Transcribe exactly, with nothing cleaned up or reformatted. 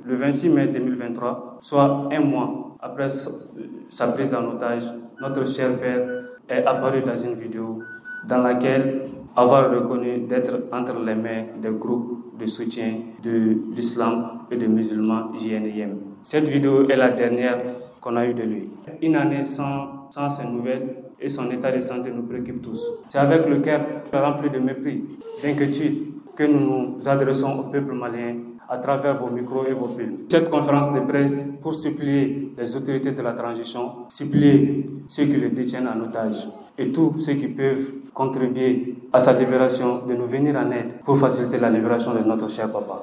Le vingt-six mai deux mille vingt-trois, soit un mois après sa prise en otage, notre cher père est apparu dans une vidéo dans laquelle avoir reconnu d'être entre les mains des groupes de soutien de l'islam et des musulmans J N I M. Cette vidéo est la dernière qu'on a eue de lui. Une année sans, sans ses nouvelles et son état de santé nous préoccupe tous. C'est avec le cœur rempli de mépris, d'inquiétude que nous nous adressons au peuple malien à travers vos micros et vos films. Cette conférence de presse pour supplier les autorités de la transition, supplier ceux qui le détiennent en otage et tous ceux qui peuvent contribuer à sa libération de nous venir en aide pour faciliter la libération de notre cher papa.